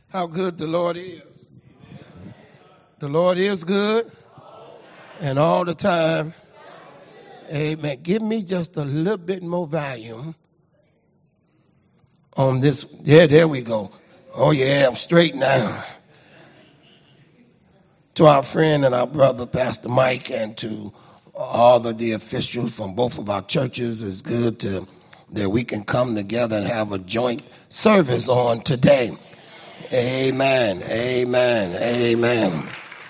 how good the Lord is. The Lord is good, and all the time. Amen. Give me just a little bit more volume on this. Yeah, there we go. Oh, yeah, I'm straight now. To our friend and our brother, Pastor Mike, and to all of the officials from both of our churches, it's good that we can come together and have a joint service on today. Amen, amen, amen.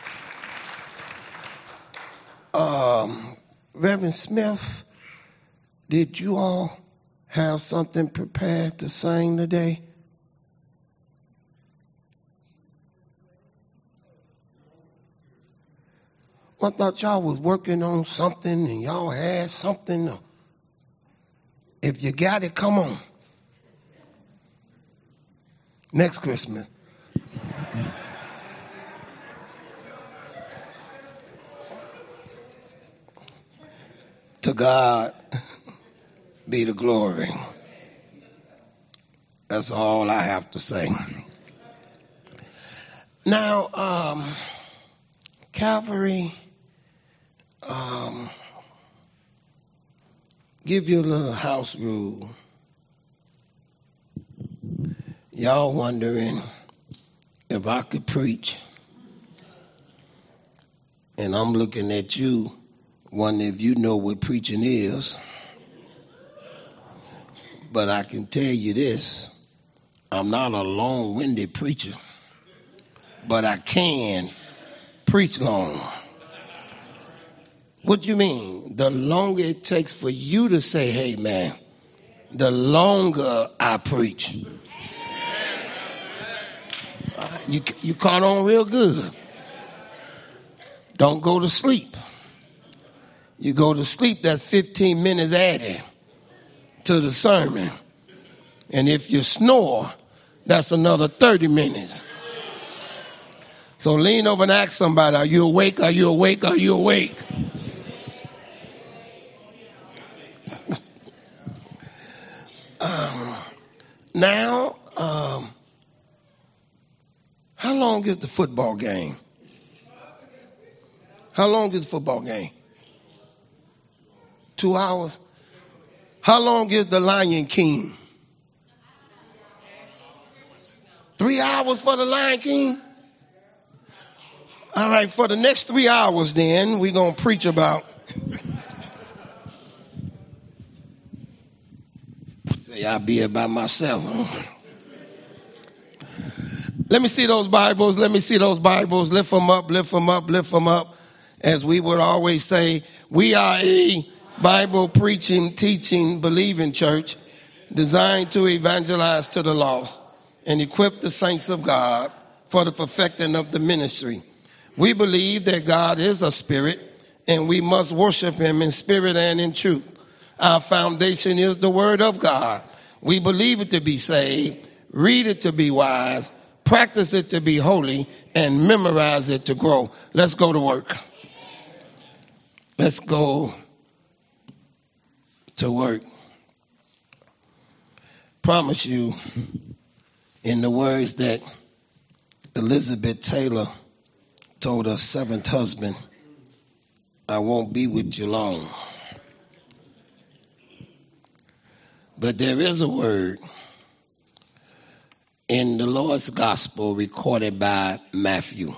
Reverend Smith, did you all have something prepared to sing today? I thought y'all was working on something and y'all had something. If you got it, come on. Next Christmas. To God be the glory. That's all I have to say. Now, Calvary, give you a little house rule. Y'all wondering if I could preach, and I'm looking at you, wondering if you know what preaching is. But I can tell you this, I'm not a long-winded preacher, but I can preach long. What do you mean? The longer it takes for you to say, hey, man, the longer I preach. You caught on real good. Don't go to sleep. You go to sleep, that's 15 minutes added to the sermon. And if you snore, that's another 30 minutes. So lean over and ask somebody, are you awake? Are you awake? Are you awake? Now, how long is the football game? How long is the football game? 2 hours? How long is the Lion King? 3 hours for the Lion King? All right, for the next 3 hours then, we're going to preach about... Say, I'll be here by myself. Let me see those Bibles. Let me see those Bibles. Lift them up, lift them up, lift them up. As we would always say, we are a Bible preaching, teaching, believing church designed to evangelize to the lost and equip the saints of God for the perfecting of the ministry. We believe that God is a spirit and we must worship him in spirit and in truth. Our foundation is the word of God. We believe it to be saved, read it to be wise, practice it to be holy, and memorize it to grow. Let's go to work. Let's go to work. Promise you, in the words that Elizabeth Taylor told her seventh husband, I won't be with you long. But there is a word in the Lord's Gospel recorded by Matthew.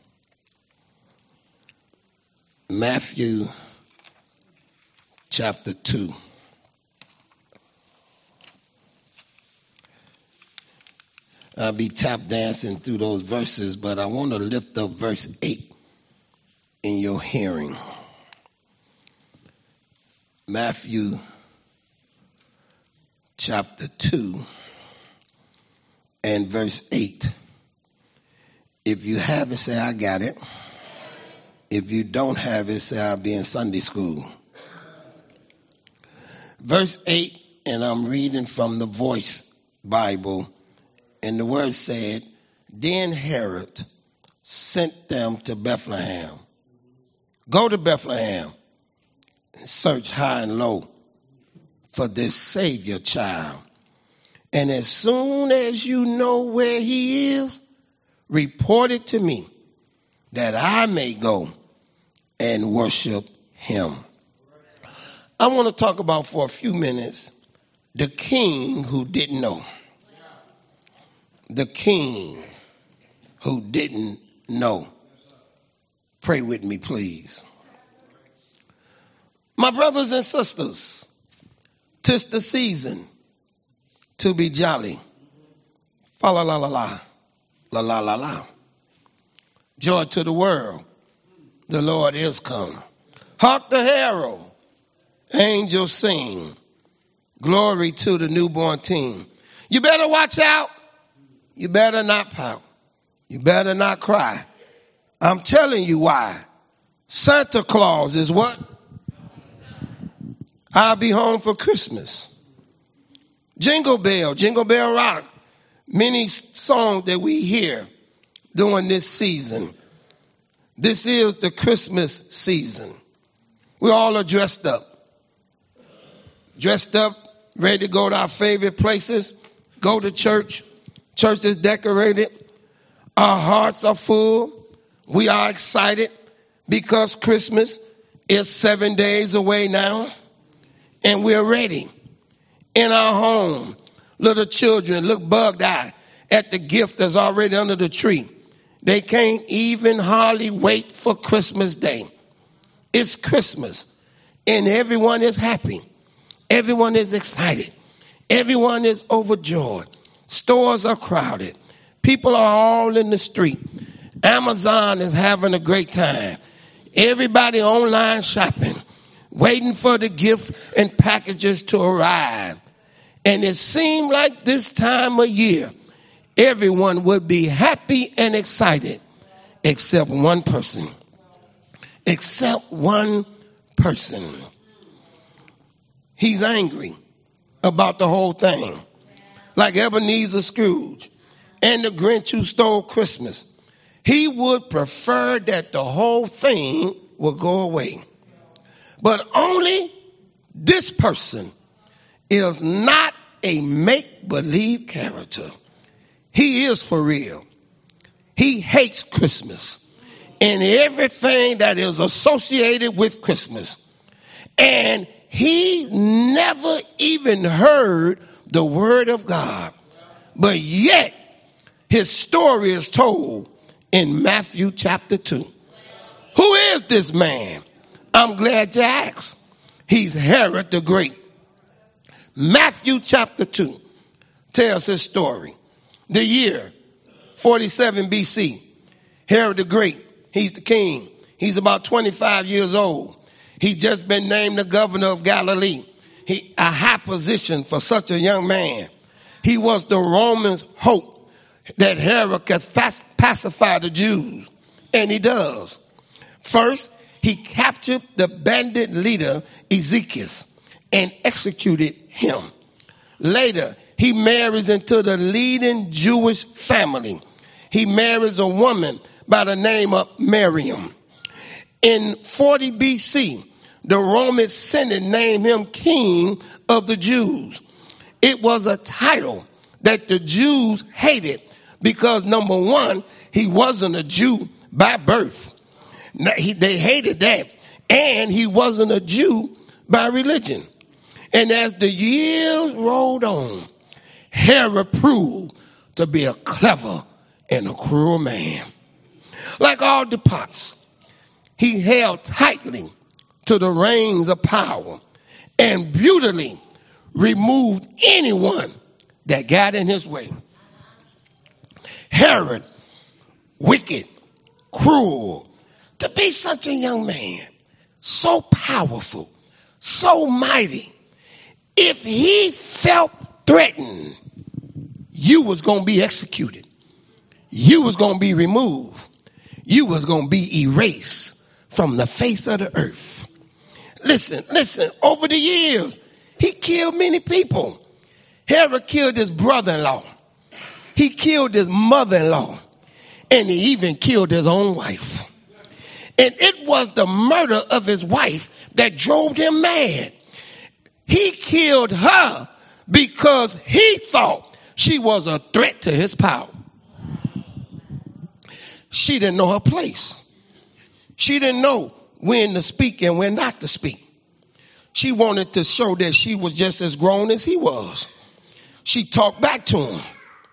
Matthew chapter 2. I'll be tap dancing through those verses, but I want to lift up verse 8 in your hearing. Matthew chapter 2 and verse 8. If you have it, say, I got it. If you don't have it, say, I'll be in Sunday school. Verse 8, and I'm reading from the Voice Bible, and the word said, then Herod sent them to Bethlehem. Go to Bethlehem and search high and low for this Savior child. And as soon as you know where he is, reported to me that I may go and worship him. I want to talk about for a few minutes the king who didn't know. The king who didn't know. Pray with me, please. My brothers and sisters, 'tis the season to be jolly. Fa la la la la, la la la la. Joy to the world, the Lord is come. Hark the herald, angels sing. Glory to the newborn king. You better watch out. You better not pout. You better not cry. I'm telling you why. Santa Claus is what? I'll be home for Christmas. Jingle bell rock. Many songs that we hear during this season. This is the Christmas season. We all are dressed up. Ready to go to our favorite places. Go to church. Church is decorated. Our hearts are full. We are excited because Christmas is 7 days away now. And we're ready. In our home, little children look bug-eyed at the gift that's already under the tree. They can't even hardly wait for Christmas Day. It's Christmas, and everyone is happy. Everyone is excited. Everyone is overjoyed. Stores are crowded. People are all in the street. Amazon is having a great time. Everybody online shopping, waiting for the gift and packages to arrive. And it seemed like this time of year, everyone would be happy and excited, except one person. Except one person. He's angry about the whole thing. Like Ebenezer Scrooge and the Grinch who stole Christmas. He would prefer that the whole thing would go away. But only this person is not a make-believe character. He is for real. He hates Christmas and everything that is associated with Christmas. And he never even heard the word of God. But yet, his story is told in Matthew chapter 2. Who is this man? I'm glad you asked. He's Herod the Great. Matthew chapter 2 tells his story. The year 47 BC. Herod the Great, he's the king. He's about 25 years old. He's just been named the governor of Galilee. A high position for such a young man. He was the Romans' hope that Herod could pacify the Jews. And he does. First, he captured the bandit leader Ezekiel and executed him. Later, he marries into the leading Jewish family. He marries a woman by the name of Miriam. In 40 BC, the Roman Senate named him king of the Jews. It was a title that the Jews hated because, number one, he wasn't a Jew by birth. They hated that. And he wasn't a Jew by religion. And as the years rolled on, Herod proved to be a clever and a cruel man. Like all the pops, he held tightly to the reins of power and brutally removed anyone that got in his way. Herod, wicked, cruel, to be such a young man, so powerful, so mighty. If he felt threatened, you was going to be executed. You was going to be removed. You was going to be erased from the face of the earth. Listen, over the years, he killed many people. Herod killed his brother-in-law. He killed his mother-in-law. And he even killed his own wife. And it was the murder of his wife that drove him mad. He killed her because he thought she was a threat to his power. she didn't know her place. She didn't know when to speak and when not to speak. She wanted to show that she was just as grown as he was. She talked back to him.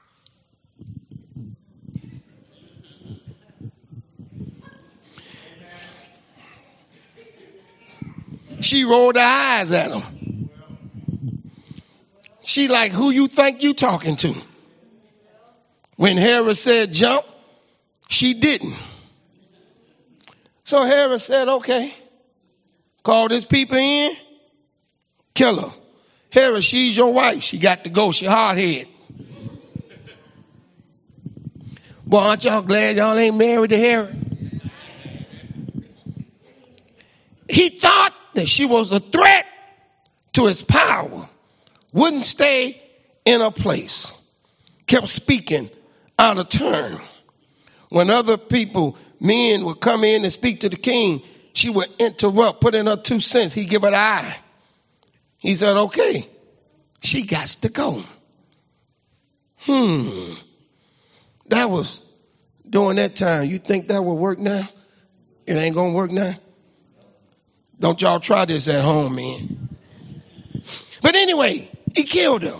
She rolled her eyes at him. She like, who you think you talking to? When Herod said jump, she didn't. So Herod said, okay, call this people in, kill her. Herod, she's your wife. She got to go. She hard-headed. Boy, aren't y'all glad y'all ain't married to Herod? He thought that she was a threat to his power. Wouldn't stay in her place. Kept speaking out of turn. When other people, men, would come in and speak to the king, she would interrupt, put in her 2 cents. He'd give her the eye. He said, okay, she got to go. That was during that time. You think that would work now? It ain't going to work now? Don't y'all try this at home, man. But anyway, he killed her.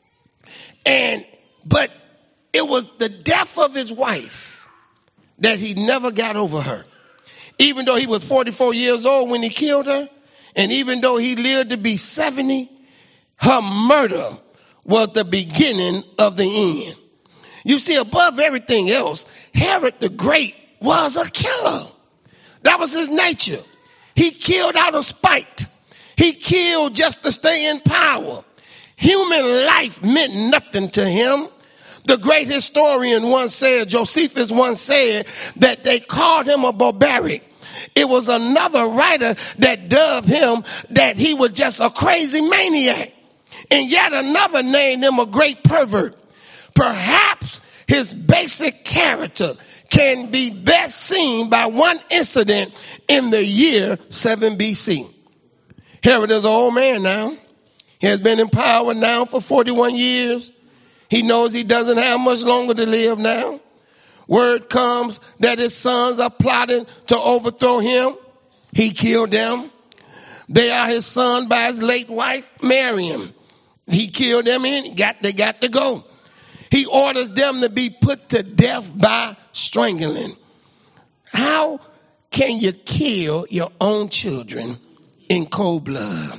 But it was the death of his wife that he never got over her. Even though he was 44 years old when he killed her, and even though he lived to be 70, her murder was the beginning of the end. You see, above everything else, Herod the Great was a killer. That was his nature. He killed out of spite. He killed just to stay in power. Human life meant nothing to him. The great historian once said, Josephus once said, that they called him a barbaric. It was another writer that dubbed him that he was just a crazy maniac. And yet another named him a great pervert. Perhaps his basic character can be best seen by one incident in the year 7 BC. Herod is an old man now. He has been in power now for 41 years. He knows he doesn't have much longer to live now. Word comes that his sons are plotting to overthrow him. He killed them. They are his son by his late wife, Miriam. He killed them and they got to go. He orders them to be put to death by strangling. How can you kill your own children in cold blood?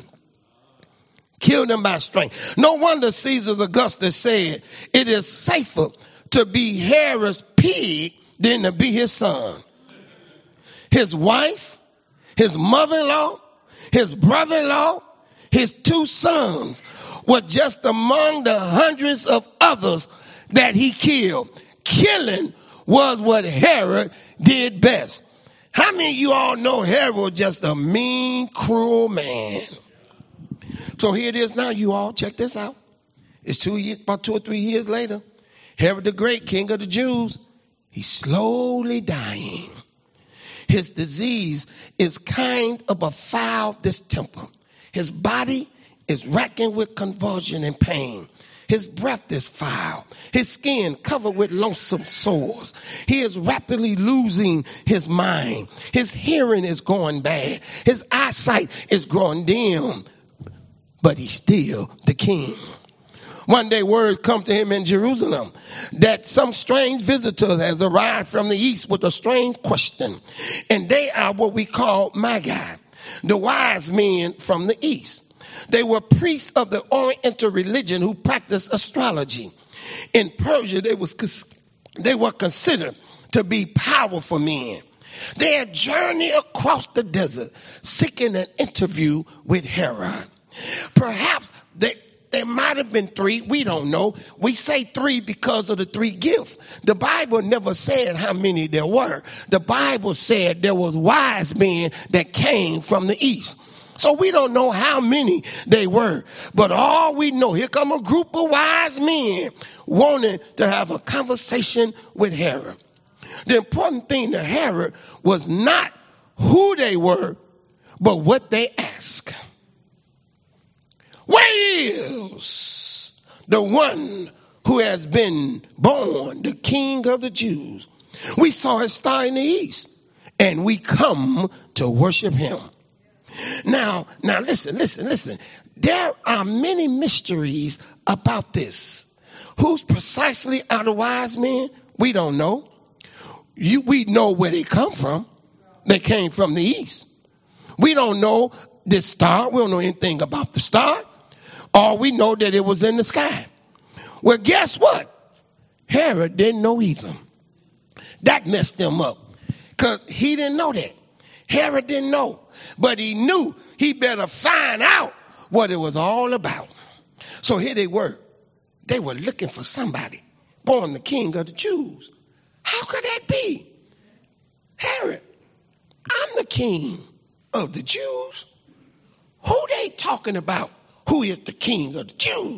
Kill them by strength. No wonder Caesar Augustus said it is safer to be Herod's pig than to be his son. His wife, his mother-in-law, his brother-in-law, his 2 sons were just among the hundreds of others that he killed. Killing was what Herod did best. How many of you all know Herod was just a mean, cruel man? So here it is now, you all. Check this out. It's about 2 or 3 years later. Herod the Great, king of the Jews, he's slowly dying. His disease is kind of a foul distemper. His body is racking with convulsion and pain. His breath is foul. His skin covered with loathsome sores. He is rapidly losing his mind. His hearing is going bad. His eyesight is growing dim. But he's still the king. One day word come to him in Jerusalem that some strange visitor has arrived from the east with a strange question. And they are what we call Magi, the wise men from the east. They were priests of the Oriental religion who practiced astrology. In Persia, they were considered to be powerful men. They had journeyed across the desert seeking an interview with Herod. Perhaps there might have been 3. We don't know. We say 3 because of the 3 gifts. The Bible never said how many there were. The Bible said there was wise men that came from the east. So we don't know how many they were. But all we know, here come a group of wise men wanting to have a conversation with Herod. The important thing to Herod was not who they were, but what they asked. Where is the one who has been born, the King of the Jews? We saw his star in the east, and we come to worship him. Now listen. There are many mysteries about this. Who's precisely are the wise men? We don't know. We know where they come from. They came from the east. We don't know this star. We don't know anything about the star. All we know that it was in the sky. Well, guess what? Herod didn't know either. That messed him up because he didn't know that. Herod didn't know, but he knew he better find out what it was all about. So here they were. They were looking for somebody born the king of the Jews. How could that be? Herod, I'm the king of the Jews. Who they talking about? Who is the king of the Jews?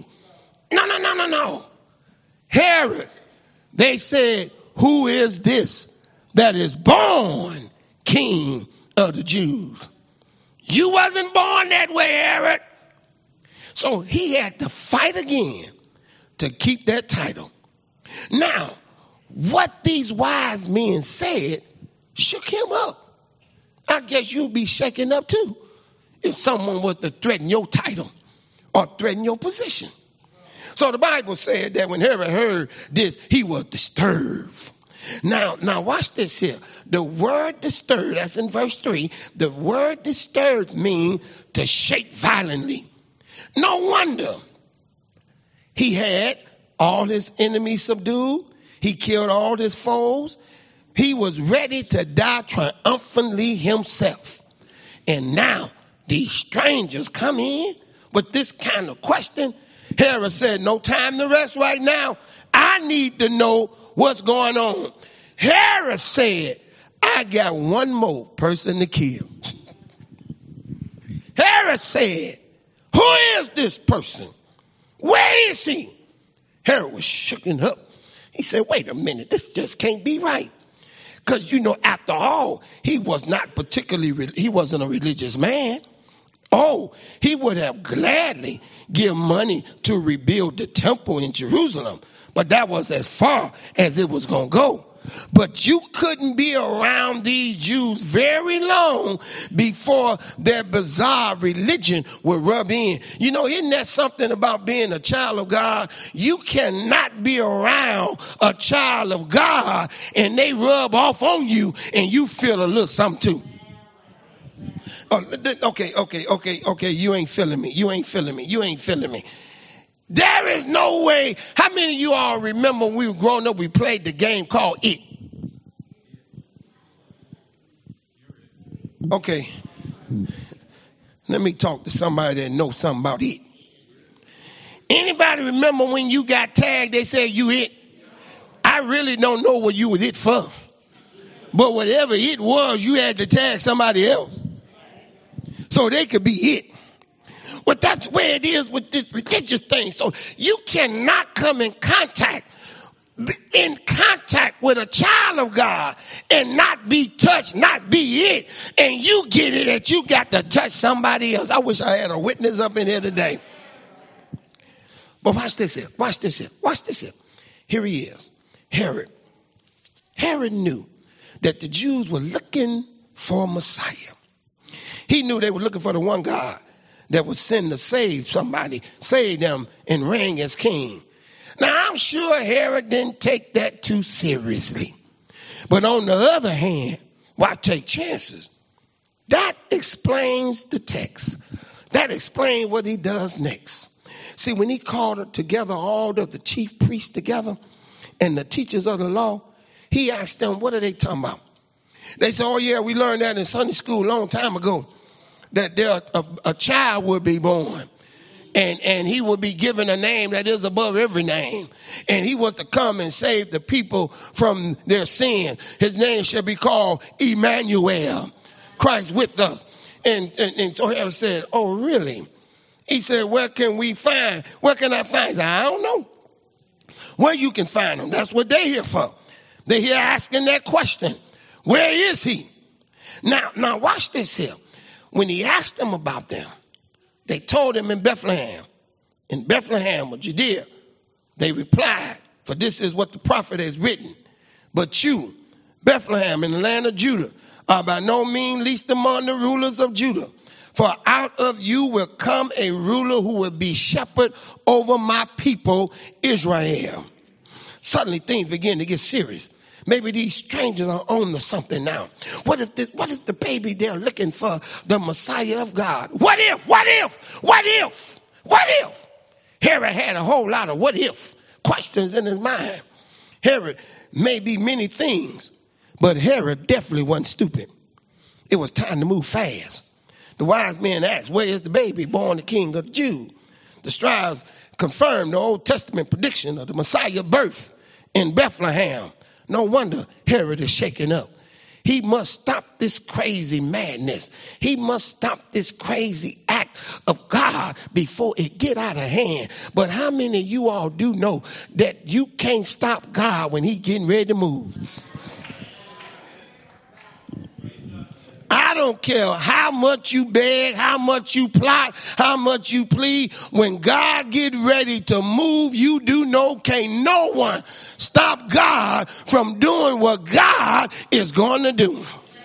No. Herod. They said, who is this that is born king of the Jews? You wasn't born that way, Herod. So he had to fight again to keep that title. Now, what these wise men said shook him up. I guess you'll be shaken up too if someone was to threaten your title or threaten your position. So the Bible said that when Herod heard this, he was disturbed. Now watch this here. The word disturbed, that's in verse 3. The word disturbed means to shake violently. No wonder he had all his enemies subdued. He killed all his foes. He was ready to die triumphantly himself. And now these strangers come in with this kind of question. Herod said, no time to rest right now. I need to know what's going on. Herod said, I got one more person to kill. Herod said, who is this person? Where is he? Herod was shooken up. He said, wait a minute, this just can't be right. Because, after all, he wasn't a religious man. Oh, he would have gladly given money to rebuild the temple in Jerusalem. But that was as far as it was going to go. But you couldn't be around these Jews very long before their bizarre religion would rub in. Isn't that something about being a child of God? You cannot be around a child of God and they rub off on you and you feel a little something too. Oh, okay. You ain't feeling me. There is no way. How many of you all remember when we were growing up, we played the game called It? Okay. Let me talk to somebody that knows something about It. Anybody remember when you got tagged, they said you it? I really don't know what you was it for. But whatever it was, you had to tag somebody else so they could be it. Well, that's where it is with this religious thing. So you cannot come in contact with a child of God and not be touched, not be it. And you get it that you got to touch somebody else. I wish I had a witness up in here today. But watch this here. Here he is, Herod. Herod knew that the Jews were looking for a Messiah. He knew they were looking for the one God that would send to save somebody, save them, and reign as king. Now, I'm sure Herod didn't take that too seriously. But on the other hand, why take chances? That explains the text. That explains what he does next. See, when he called together all of the chief priests together and the teachers of the law, he asked them, what are they talking about? They said, oh yeah, we learned that in Sunday school a long time ago, that a child would be born. And he would be given a name that is above every name. And he was to come and save the people from their sin. His name shall be called Emmanuel, Christ with us. And so Herod said, oh, really? He said, where can I find? He said, I don't know. Where you can find him. That's what they're here for. They're here asking that question. Where is he? Now watch this here. When he asked them about them, they told him in Bethlehem of Judea. They replied, for this is what the prophet has written. But you Bethlehem in the land of Judah are by no means least among the rulers of Judah. For out of you will come a ruler who will be shepherd over my people, Israel. Suddenly things begin to get serious. Maybe these strangers are on to something now. What if the baby they're looking for, the Messiah of God? What if? Herod had a whole lot of what if questions in his mind. Herod may be many things, but Herod definitely wasn't stupid. It was time to move fast. The wise men asked, where is the baby born the king of the Jews? The scribes confirmed the Old Testament prediction of the Messiah birth in Bethlehem. No wonder Herod is shaken up. He must stop this crazy madness. He must stop this crazy act of God before it get out of hand. But how many of you all do know that you can't stop God when he getting ready to move? I don't care how much you beg, how much you plot, how much you plead. When God get ready to move, you do know can't no one stop God from doing what God is going to do.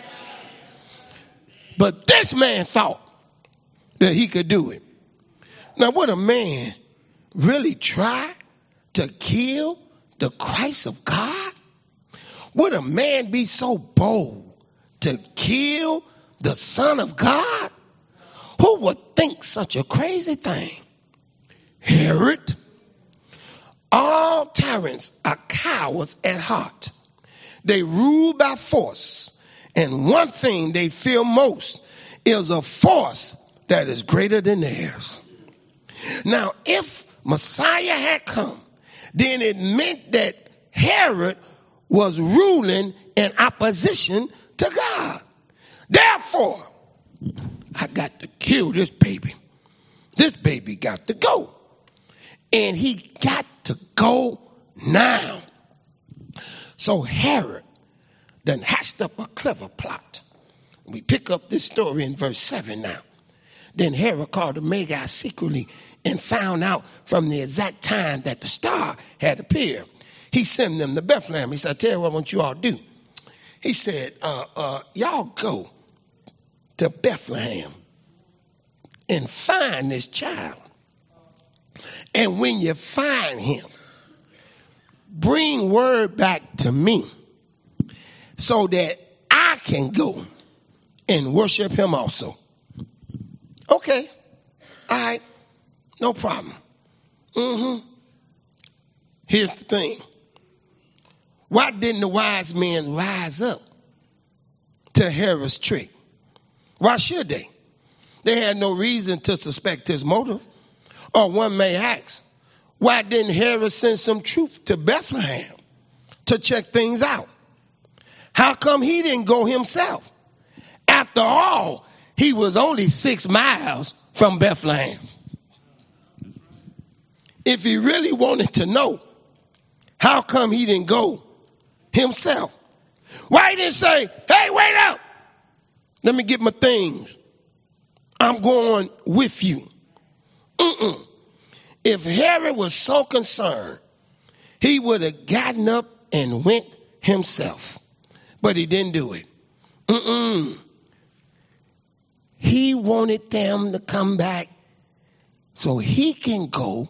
But this man thought that he could do it. Now, would a man really try to kill the Christ of God? Would a man be so bold to kill the Son of God? Who would think such a crazy thing? Herod. All tyrants are cowards at heart. They rule by force. And one thing they fear most is a force that is greater than theirs. Now, if Messiah had come, then it meant that Herod was ruling in opposition to God. Therefore, I got to kill this baby. This baby got to go. And he got to go now. So Herod then hatched up a clever plot. We pick up this story in verse 7 now. Then Herod called the Magi secretly and found out from the exact time that the star had appeared. He sent them to Bethlehem. He said, I tell you what I want you all to do. He said, y'all go to Bethlehem and find this child. And when you find him, bring word back to me so that I can go and worship him also. Okay. All right. No problem. Here's the thing. Why didn't the wise men rise up to Herod's trick? Why should they? They had no reason to suspect his motive. Or one may ask, why didn't Herod send some troops to Bethlehem to check things out? How come he didn't go himself? After all, he was only 6 miles from Bethlehem. If he really wanted to know, how come he didn't go himself? Why he didn't say, hey, wait up. Let me get my things. I'm going with you. If Herod was so concerned, he would have gotten up and went himself. But he didn't do it. He wanted them to come back so he can go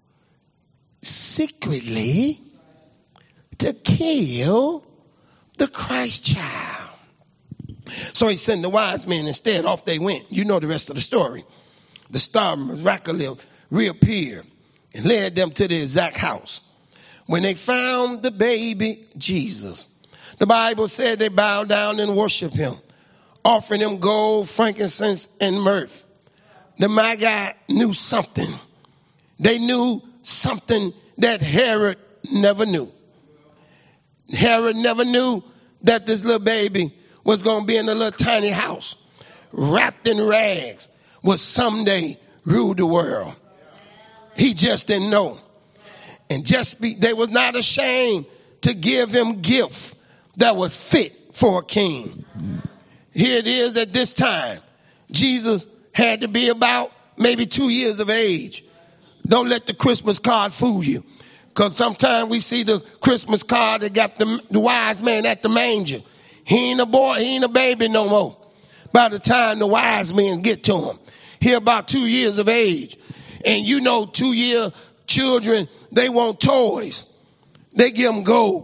secretly to kill the Christ child. So he sent the wise men instead. Off they went. You know the rest of the story. The star miraculously reappeared and led them to the exact house. When they found the baby Jesus, the Bible said they bowed down and worshiped him, offering him gold, frankincense, and myrrh. The Magi knew something. They knew something that Herod never knew. Herod never knew that this little baby was going to be in a little tiny house, wrapped in rags, would someday rule the world. He just didn't know. And they was not ashamed to give him gift that was fit for a king. Here it is at this time. Jesus had to be about maybe 2 years of age. Don't let the Christmas card fool you. Because sometimes we see the Christmas card that got the wise man at the manger. He ain't a boy, he ain't a baby no more. By the time the wise men get to him, he about 2 years of age. And you know 2-year children, they want toys. They give them gold.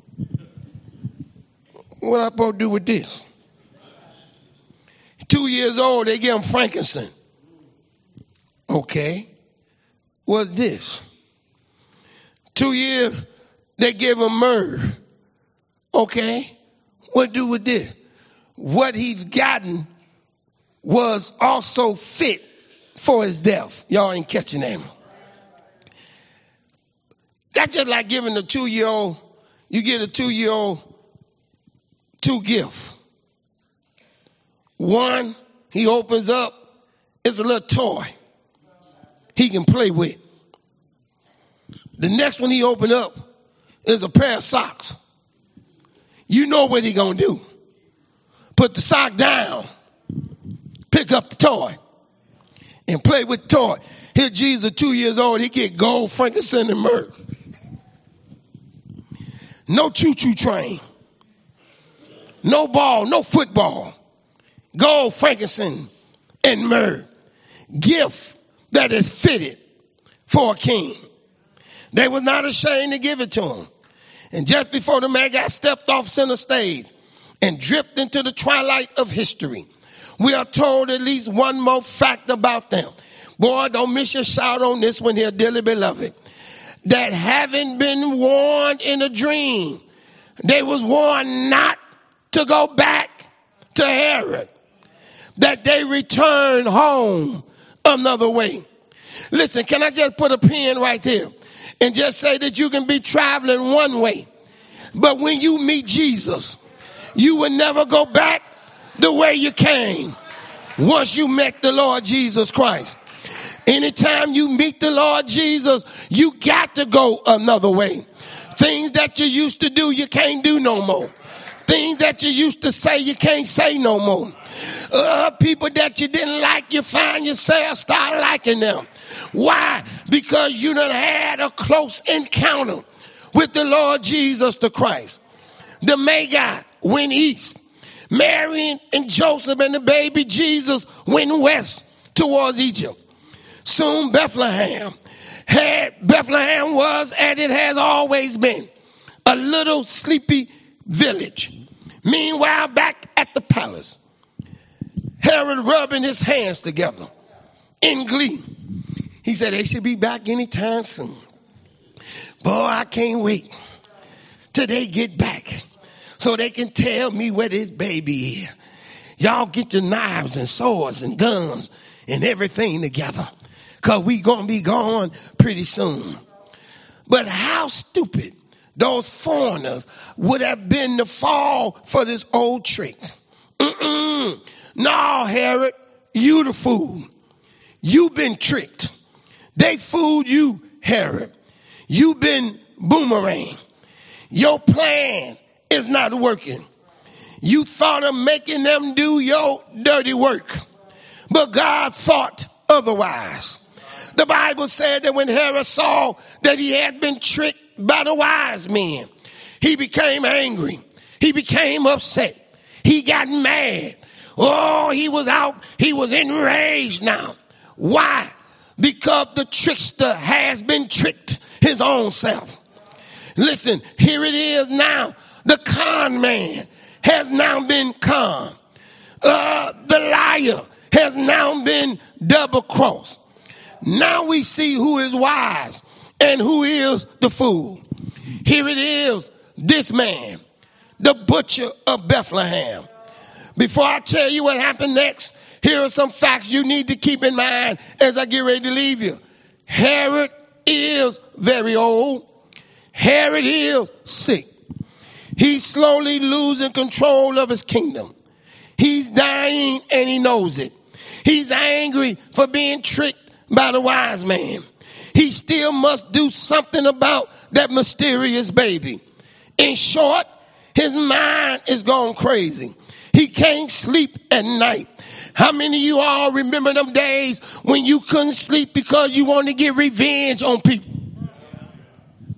What I supposed to do with this? 2 years old, they give them frankincense. Okay. What's this? 2 years, they give him myrrh. Okay. What do with this? What he's gotten was also fit for his death. Y'all ain't catching that. That's just like giving a 2-year-old, you get a 2-year-old 2 gifts. One, he opens up, it's a little toy he can play with. The next one he open up is a pair of socks. You know what he gonna do. Put the sock down, pick up the toy, and play with the toy. Here Jesus, 2 years old, he get gold, frankincense, and myrrh. No choo-choo train. No ball, no football. Gold, frankincense, and myrrh. Gift that is fitted for a king. They was not ashamed to give it to him. And just before the man got stepped off center stage and dripped into the twilight of history, we are told at least one more fact about them. Boy, don't miss your shout on this one here, dearly beloved. That having been warned in a dream, they was warned not to go back to Herod, that they return home another way. Listen, can I just put a pin right here and just say that you can be traveling one way, but when you meet Jesus, you will never go back the way you came once you met the Lord Jesus Christ. Anytime you meet the Lord Jesus, you got to go another way. Things that you used to do, you can't do no more. Things that you used to say, you can't say no more. People that you didn't like, you find yourself start liking them. Why? Because you done had a close encounter with the Lord Jesus the Christ. The Magi went east. Mary and Joseph and the baby Jesus went west towards Egypt. Soon Bethlehem was, and it has always been, a little sleepy village. Meanwhile, back at the palace, Herod rubbing his hands together in glee. He said they should be back anytime soon. Boy, I can't wait till they get back so they can tell me where this baby is. Y'all get your knives and swords and guns and everything together, because we going to be gone pretty soon. But how stupid those foreigners would have been to fall for this old trick. No, Herod, you the fool. You been tricked. They fooled you, Herod. You been boomerang. Your plan is not working. You thought of making them do your dirty work, but God thought otherwise. The Bible said that when Herod saw that he had been tricked by the wise men, he became angry. He became upset. He got mad. Oh, he was enraged now. Why? Because the trickster has been tricked his own self. Listen, here it is now. The con man has now been conned. The liar has now been double crossed. Now we see who is wise and who is the fool. Here it is, this man, the butcher of Bethlehem. Before I tell you what happened next, here are some facts you need to keep in mind as I get ready to leave you. Herod is very old. Herod is sick. He's slowly losing control of his kingdom. He's dying and he knows it. He's angry for being tricked by the wise man. He still must do something about that mysterious baby. In short, his mind is gone crazy. He can't sleep at night. How many of you all remember them days when you couldn't sleep because you wanted to get revenge on people?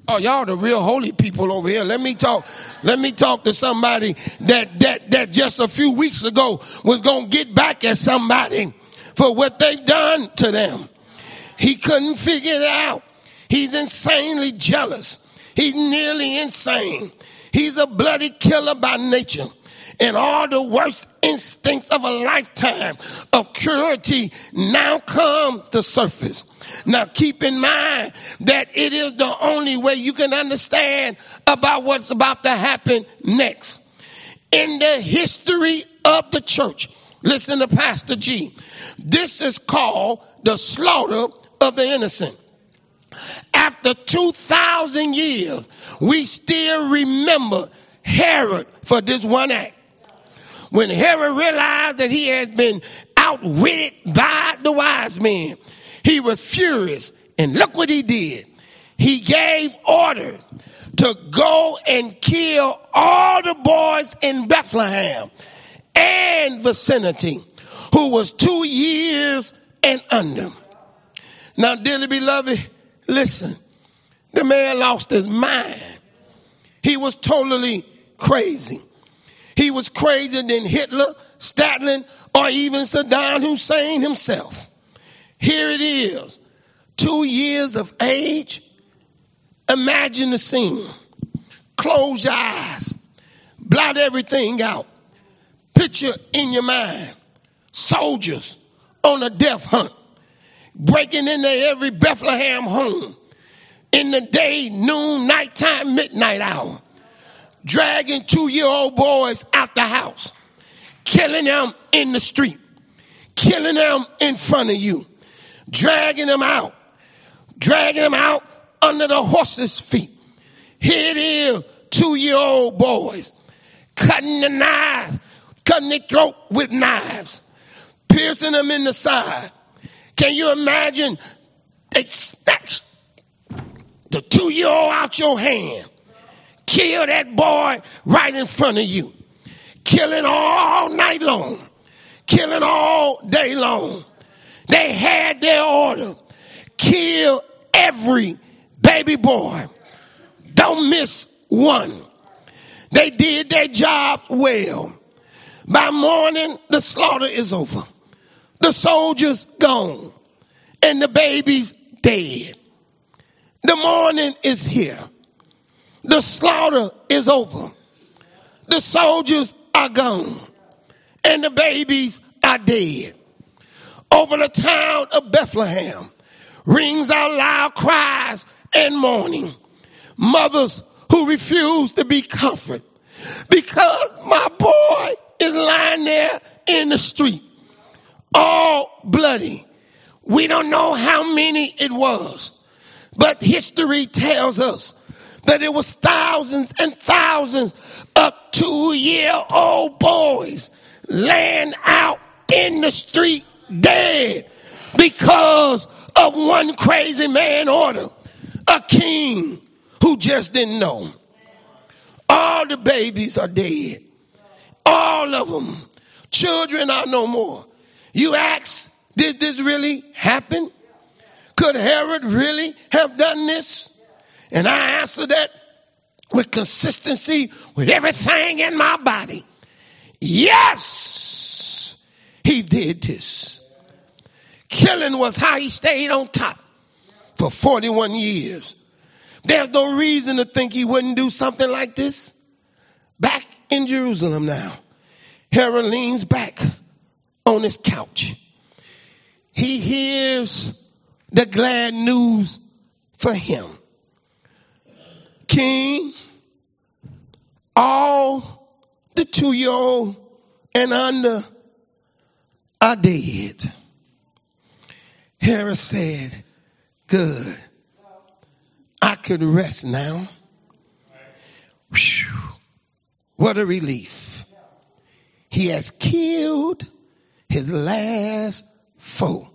Oh, y'all the real holy people over here. Let me talk to somebody that just a few weeks ago was going to get back at somebody for what they've done to them. He couldn't figure it out. He's insanely jealous. He's nearly insane. He's a bloody killer by nature. And all the worst instincts of a lifetime of cruelty now come to surface. Now keep in mind that it is the only way you can understand about what's about to happen next. In the history of the church, listen to Pastor G, this is called the slaughter of the innocent. After 2,000 years, we still remember Herod for this one act. When Herod realized that he had been outwitted by the wise men, he was furious. And look what he did. He gave order to go and kill all the boys in Bethlehem and vicinity who was 2 years and under. Now, dearly beloved, listen, the man lost his mind. He was totally crazy. He was crazier than Hitler, Stalin, or even Saddam Hussein himself. Here it is, 2 years of age. Imagine the scene. Close your eyes. Blot everything out. Picture in your mind soldiers on a death hunt, breaking into every Bethlehem home in the day, noon, nighttime, midnight hour, dragging 2-year-old boys out the house, killing them in the street, killing them in front of you, dragging them out under the horses' feet. Here it is, 2-year-old boys, cutting their throat with knives, piercing them in the side. Can you imagine? They snatched the 2-year-old out your hand, kill that boy right in front of you, killing all night long, killing all day long. They had their order. Kill every baby boy. Don't miss one. They did their job well. By morning, the slaughter is over. The soldiers gone. And the baby's dead. The morning is here. The slaughter is over. The soldiers are gone. And the babies are dead. Over the town of Bethlehem rings out loud cries and mourning. Mothers who refuse to be comforted because my boy is lying there in the street, all bloody. We don't know how many it was, but history tells us that it was thousands and thousands of 2-year-old boys laying out in the street dead because of one crazy man order, a king who just didn't know. All the babies are dead. All of them. Children are no more. You ask, did this really happen? Could Herod really have done this? And I answer that with consistency, with everything in my body. Yes, he did this. Killing was how he stayed on top for 41 years. There's no reason to think he wouldn't do something like this. Back in Jerusalem now, Herod leans back on his couch. He hears the glad news for him. King, all the 2-year-old and under are dead. Herod said, good. I could rest now. Whew. What a relief. He has killed his last foe.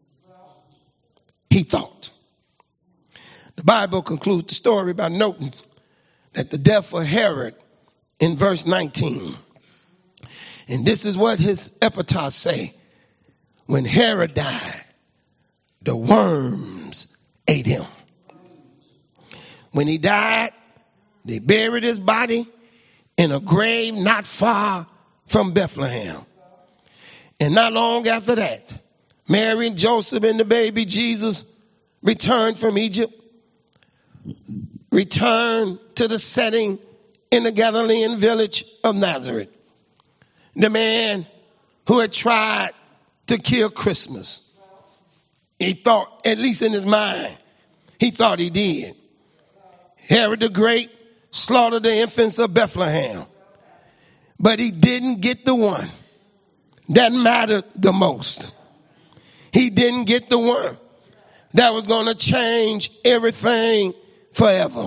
He thought. The Bible concludes the story by noting that the death of Herod in verse 19. And this is what his epitaph say. When Herod died, the worms ate him. When he died, they buried his body in a grave not far from Bethlehem. And not long after that, Mary and Joseph and the baby Jesus returned from Egypt, returned to the setting in the Galilean village of Nazareth. The man who had tried to kill Christmas. He thought, at least in his mind, he thought he did. Herod the Great slaughtered the infants of Bethlehem. But he didn't get the one that mattered the most. He didn't get the one that was going to change everything forever.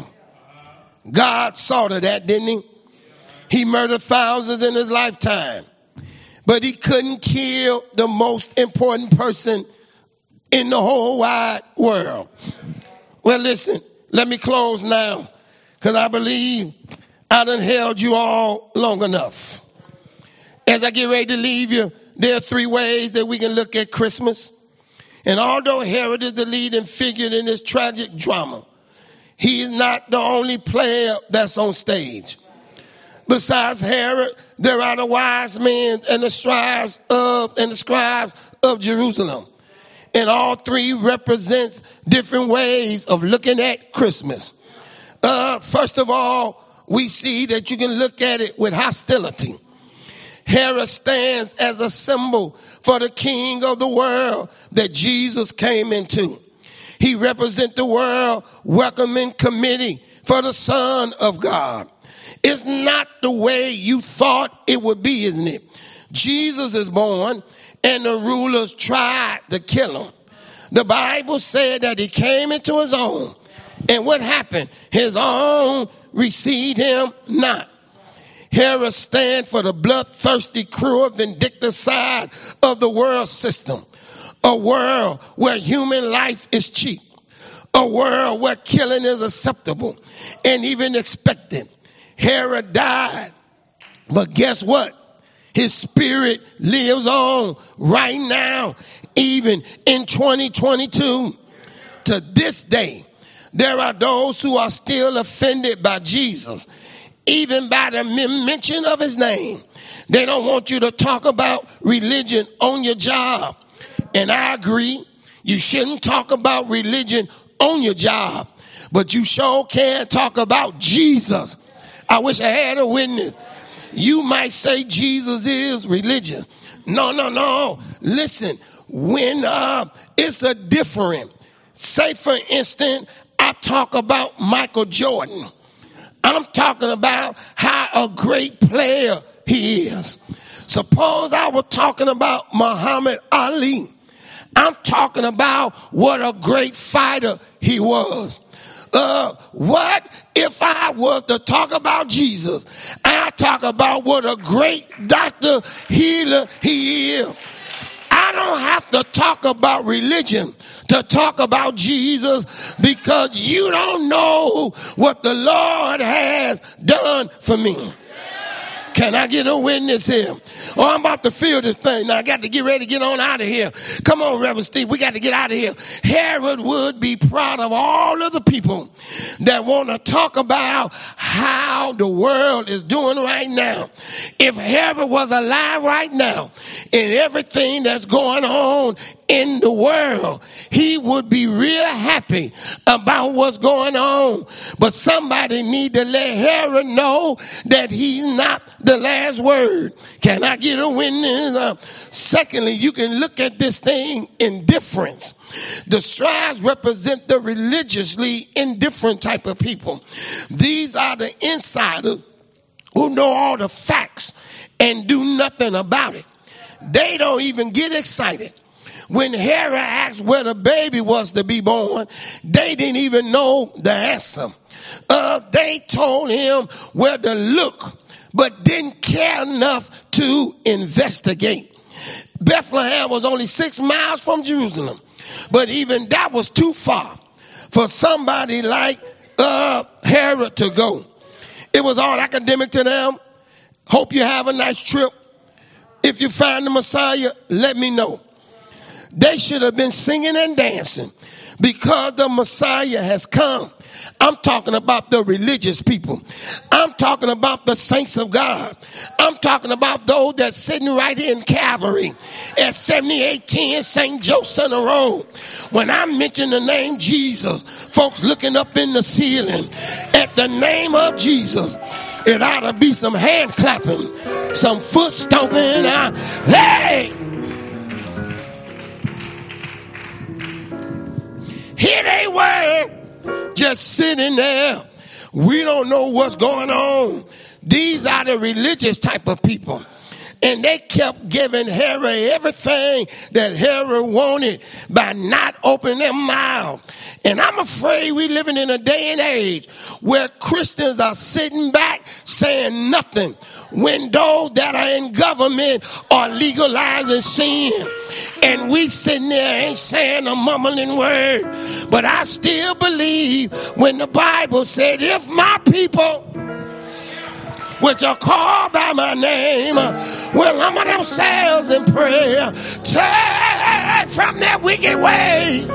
God saw to that, didn't he? He murdered thousands in his lifetime. But he couldn't kill the most important person in the whole wide world. Well, listen, let me close now, because I believe I done held you all long enough. As I get ready to leave you, there are three ways that we can look at Christmas. And although Herod is the leading figure in this tragic drama, he is not the only player that's on stage. Besides Herod, there are the wise men and the scribes of Jerusalem. And all three represents different ways of looking at Christmas. First of all, we see that you can look at it with hostility. Herod stands as a symbol for the king of the world that Jesus came into. He represents the world welcoming committee for the Son of God. It's not the way you thought it would be, isn't it? Jesus is born and the rulers tried to kill him. The Bible said that he came into his own. And what happened? His own received him not. Herod stands for the bloodthirsty, cruel, vindictive side of the world system. A world where human life is cheap. A world where killing is acceptable and even expected. Herod died, but guess what? His spirit lives on right now, even in 2022. To this day, there are those who are still offended by Jesus, even by the mention of his name. They don't want you to talk about religion on your job. And I agree, you shouldn't talk about religion on your job, but you sure can talk about Jesus. I wish I had a witness. You might say Jesus is religion. No. Listen, when it's a different. Say, for instance, I talk about Michael Jordan. I'm talking about how a great player he is. Suppose I was talking about Muhammad Ali. I'm talking about what a great fighter he was. What if I was to talk about Jesus? I talk about what a great doctor, healer he is. I don't have to talk about religion to talk about Jesus, because you don't know what the Lord has done for me. Can I get a witness here? Oh, I'm about to feel this thing. Now I got to get ready to get on out of here. Come on, Reverend Steve. We got to get out of here. Herod would be proud of all of the people that want to talk about how the world is doing right now. If Herod was alive right now and everything that's going on in the world, he would be real happy about what's going on. But somebody need to let Herod know that he's not the last word. Can I get a witness? Secondly, you can look at this thing indifference. The scribes represent the religiously indifferent type of people. These are the insiders who know all the facts and do nothing about it. They don't even get excited. When Herod asked where the baby was to be born, they didn't even know the answer. They told him where to look, but didn't care enough to investigate. Bethlehem was only 6 miles from Jerusalem, but even that was too far for somebody like Herod to go. It was all academic to them. Hope you have a nice trip. If you find the Messiah, let me know. They should have been singing and dancing because the Messiah has come. I'm talking about the religious people. I'm talking about the saints of God. I'm talking about those that's sitting right here in Calvary at 7810 St. Joe Center Road. When I mention the name Jesus, folks looking up in the ceiling at the name of Jesus, it ought to be some hand clapping, some foot stomping. Hey! Here they were, just sitting there. We don't know what's going on. These are the religious type of people. And they kept giving Herod everything that Herod wanted by not opening their mouth. And I'm afraid we're living in a day and age where Christians are sitting back saying nothing when those that are in government are legalizing sin. And we sitting there ain't saying a mumbling word. But I still believe when the Bible said, if my people, which are called by my name, will humble themselves in prayer, turn from their wicked ways.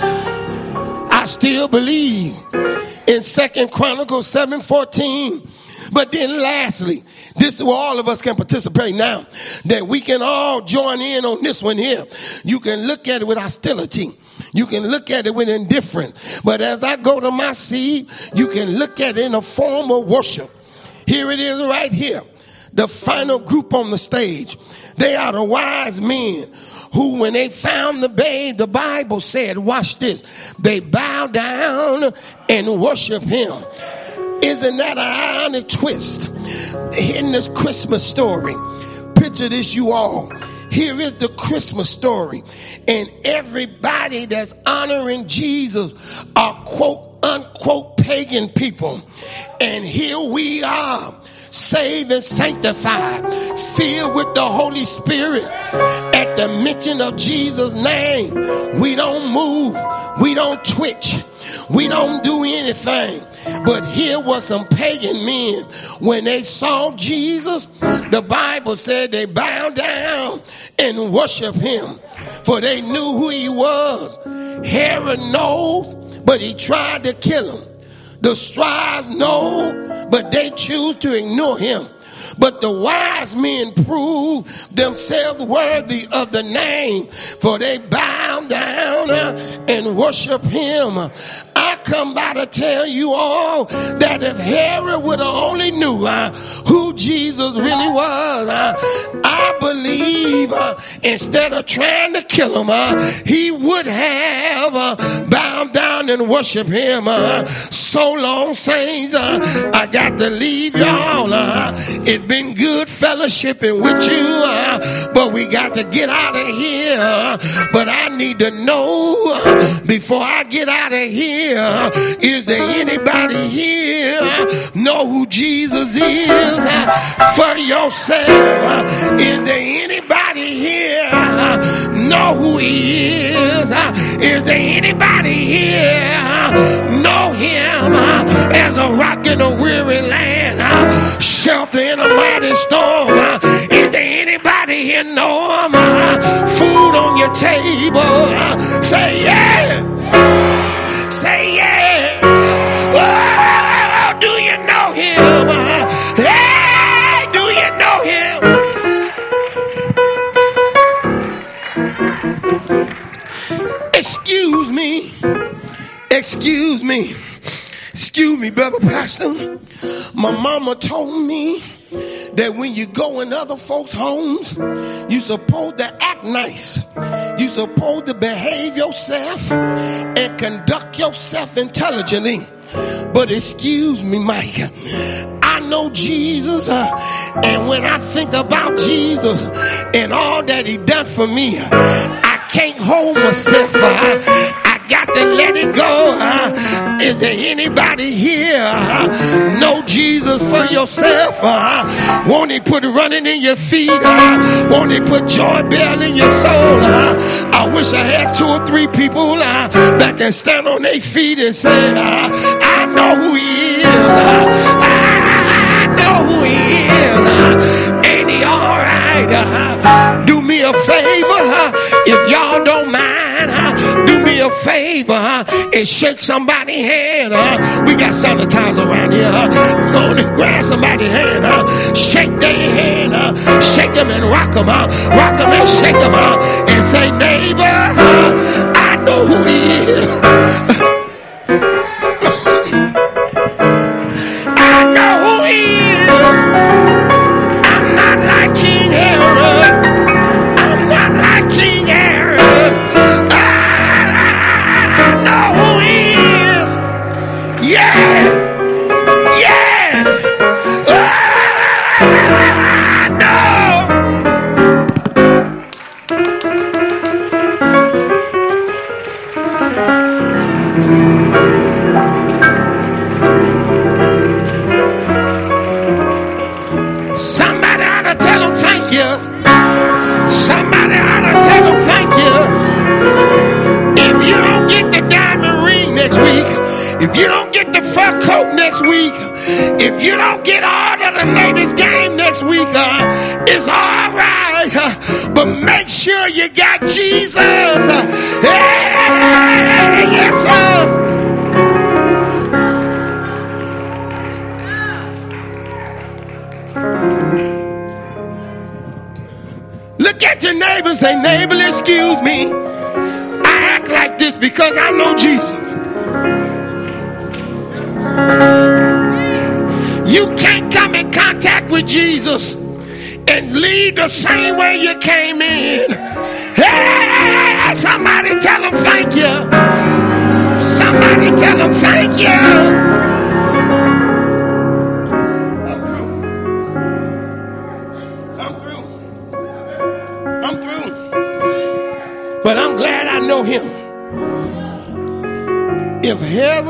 I still believe in 2 Chronicles 7:14. But then lastly, this is where all of us can participate now, that we can all join in on this one here. You can look at it with hostility. You can look at it with indifference. But as I go to my seed, you can look at it in a form of worship. Here it is right here. The final group on the stage. They are the wise men who, when they found the babe, the Bible said, watch this, they bow down and worship him. Isn't that an ironic twist in this Christmas story? Picture this, you all. Here is the Christmas story. And everybody that's honoring Jesus are quote unquote pagan people. And here we are, saved and sanctified, filled with the Holy Spirit. At the mention of Jesus' name, we don't move, we don't twitch, we don't do anything. But here was some pagan men. When they saw Jesus, the Bible said they bowed down and worshiped him, for they knew who he was. Herod knows, but he tried to kill him. The scribes know, but they choose to ignore him. But the wise men proved themselves worthy of the name, for they bow down and worship him. I come by to tell you all that if Herod would have only knew who Jesus really was, I believe instead of trying to kill him, he would have bowed down and worship him. So long, saints, I got to leave y'all. It's been good fellowshipping with you, but we got to get out of here. But I need to know before I get out of here, is there anybody here know who Jesus is for yourself? Is there anybody here know who he is? Is there anybody here know him as a rock in a weary land, shelter in a mighty storm? Is there anybody here know him? Food on your table? Say yeah. Say yeah. Oh, do you know him? Hey, do you know him? Excuse me. Excuse me. Excuse me, brother pastor. My mama told me that when you go in other folks' homes, you supposed to act nice. You supposed to behave yourself and conduct yourself intelligently. But excuse me, Mike, I know Jesus, and when I think about Jesus and all that he done for me, I can't hold myself. I got to let it go. Is there anybody here know Jesus for yourself? Won't he put running in your feet? Won't he put joy bell in your soul? I wish I had 2 or 3 people that can stand on their feet and say, I know who he is. I know who he is. Ain't he all right? Do me a favor, if y'all don't mind. neighbor and shake somebody's hand. We got sanitizer around here. Go and grab somebody's hand. Shake their hand. Shake them and rock them. Rock them and shake them. And say, neighbor, I know who he is. I know who he is. I'm not like King Herod. I'm not like King Herod. I know who he is. Yeah. Yeah. I know. Somebody ought to tell him thank you. Somebody ought to tell him thank you. If you don't get the diamond ring next week, if you don't get the fur coat next week, if you don't get all of the latest game next week, it's all right. But make sure you got Jesus. Yes, sir. Look at your neighbor, say, neighbor, excuse me. I act like this because I know Jesus. You can't come in contact with Jesus and leave the same way you came in. Hey, somebody tell him thank you. Somebody tell him thank you. I'm through. But I'm glad I know him. If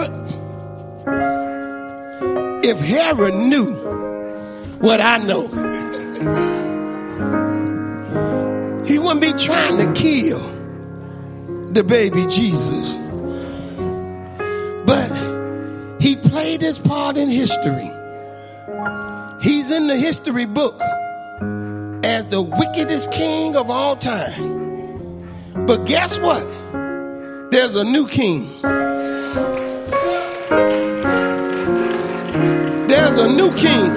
Herod knew what I know, he wouldn't be trying to kill the baby Jesus. But he played his part in history. He's in the history book as the wickedest king of all time. But guess what? There's a new king. There's a new king.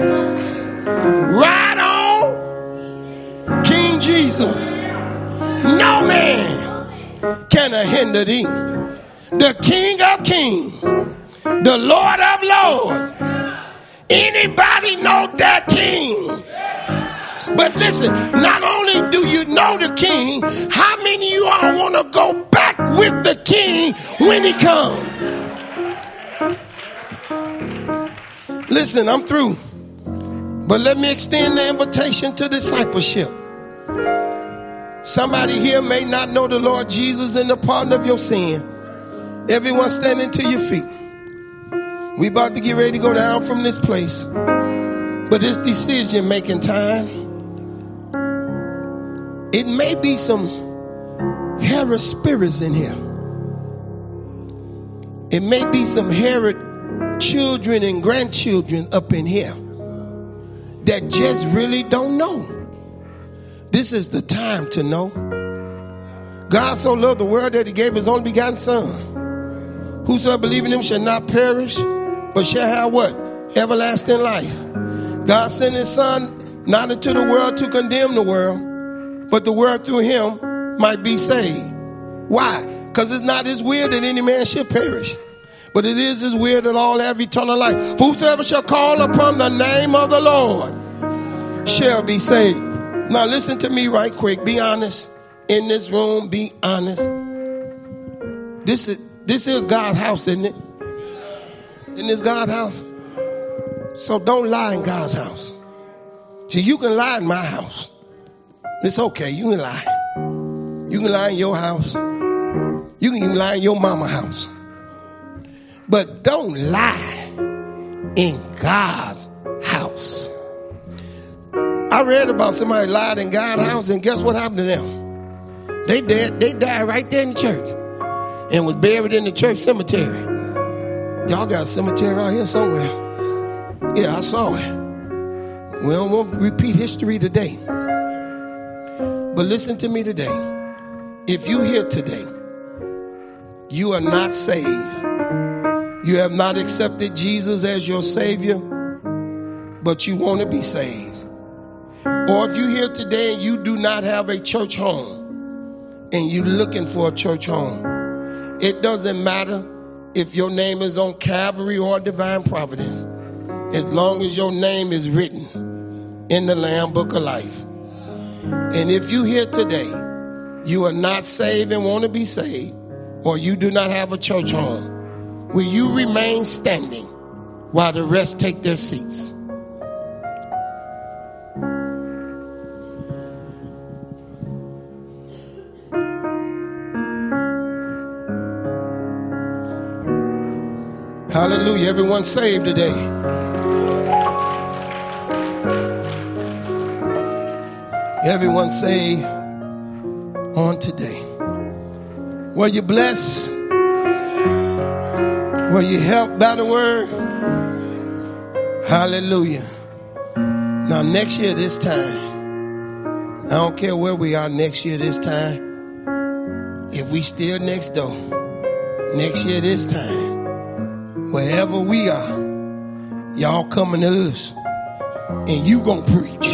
Right on, King Jesus. No man can hinder thee. The King of Kings, the Lord of Lords. Anybody know that king? But listen, not only do you know the king, how many of you all want to go back with the king when he comes? Listen, I'm through. But let me extend the invitation to discipleship. Somebody here may not know the Lord Jesus and the pardon of your sin. Everyone standing to your feet. We about to get ready to go down from this place. But it's decision making time. It may be some Herod spirits in here. It may be some Herod children and grandchildren up in here that just really don't know. This is the time to know. God so loved the world that he gave his only begotten son. Whosoever believe in him shall not perish, but shall have what? Everlasting life. God sent his son not into the world to condemn the world, but the world through him might be saved. Why? Because it's not his will that any man should perish, but it is his will that all have eternal life. For whosoever shall call upon the name of the Lord shall be saved. Now listen to me right quick. Be honest. In this room, be honest. This is God's house, isn't it? Isn't this God's house? So don't lie in God's house. See, you can lie in my house. It's okay. You can lie. You can lie in your house. You can even lie in your mama's house. But don't lie in God's house. I read about somebody lied in God's house, and guess what happened to them? They died right there in the church and was buried in the church cemetery. Y'all got a cemetery out here somewhere. Yeah, I saw it. We don't want to repeat history today. But listen to me today. If you here today you are not saved, you have not accepted Jesus as your Savior, but you want to be saved, or if you're here today and you do not have a church home and you're looking for a church home, it doesn't matter if your name is on Calvary or Divine Providence, as long as your name is written in the Lamb Book of Life. And if you here today, you are not saved and want to be saved, or you do not have a church home, will you remain standing while the rest take their seats? Hallelujah. Everyone saved today. Everyone saved on today. Were you blessed? Were you helped by the word? Hallelujah. Now next year this time, I don't care where we are next year this time, if we still next door, next year this time, wherever we are, y'all coming to us and you gonna preach.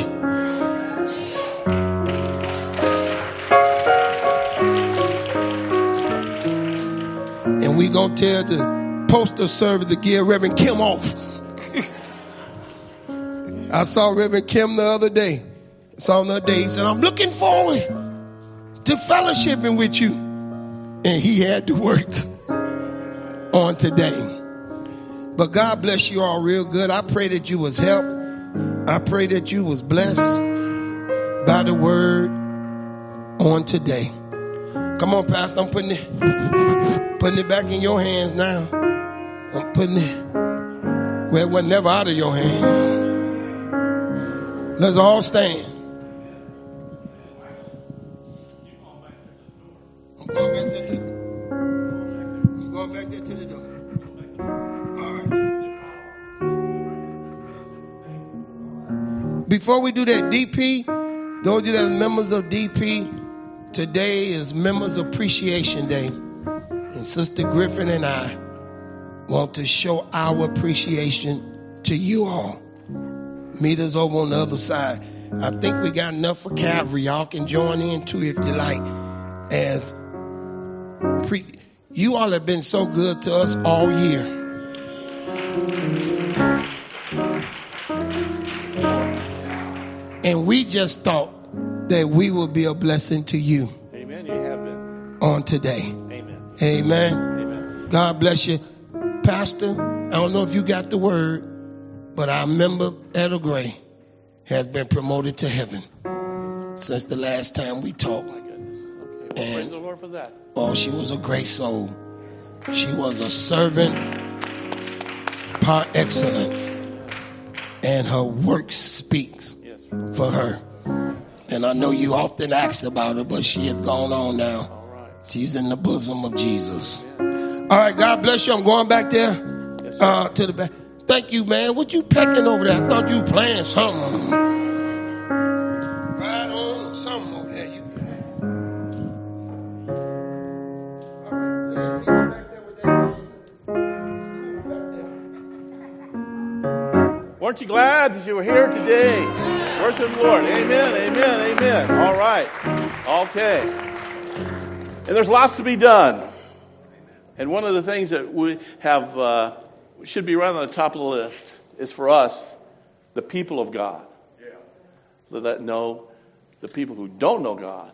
And we gonna tell the postal service to give Reverend Kim off. I saw Reverend Kim the other day. He said, I'm looking forward to fellowshipping with you. And he had to work on today. But God bless you all real good. I pray that you was helped. I pray that you was blessed by the word on today. Come on, Pastor. I'm putting it back in your hands now. I'm putting it where it was never out of your hand. Let's all stand. I'm going back there to the door. All right. Before we do that, DP, those of you that are members of DP, today is Members Appreciation Day. And Sister Griffin and I want to show our appreciation to you all. Meet us over on the other side. I think we got enough for Calvary. Y'all can join in too if you like. You all have been so good to us all year. And we just thought that we would be a blessing to you. Amen. You have been. On today. Amen. Amen. Amen. God bless you. Pastor, I don't know if you got the word, but our member, Etta Gray, has been promoted to heaven since the last time we talked. Oh, my goodness. Okay. Well, praise the Lord for that. Oh, she was a great soul. She was a servant par excellence, and her work speaks for her. And I know you often asked about her, but she has gone on now. All right. She's in the bosom of Jesus. All right, God bless you. I'm going back there to the back. Thank you, man. What you pecking over there? I thought you were playing something. Right on or something over there. Weren't you glad that you were here today? Worship the Lord. Amen, amen, amen. All right. Okay. And there's lots to be done. And one of the things that we have should be right on the top of the list is for us, the people of God. Let know the people who don't know God.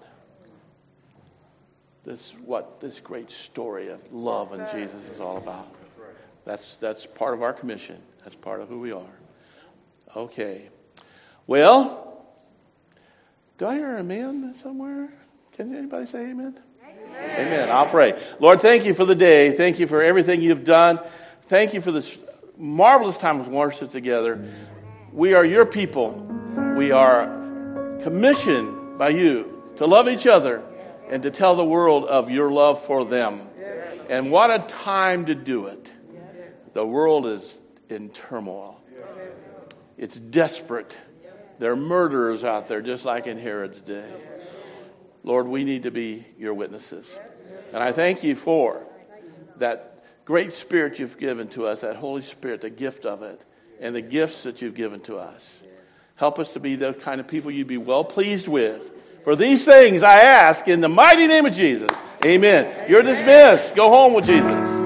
This what this great story of love and Jesus is all about. That's part of our commission. That's part of who we are. Okay. Well, do I hear an amen somewhere? Can anybody say amen? Amen. I'll pray. Lord, thank you for the day. Thank you for everything you've done. Thank you for this marvelous time of worship together. We are your people. We are commissioned by you to love each other and to tell the world of your love for them. And what a time to do it. The world is in turmoil. It's desperate. There are murderers out there just like in Herod's day. Lord, we need to be your witnesses. And I thank you for that great Spirit you've given to us, that Holy Spirit, the gift of it, and the gifts that you've given to us. Help us to be the kind of people you'd be well pleased with. For these things I ask in the mighty name of Jesus. Amen. You're dismissed. Go home with Jesus.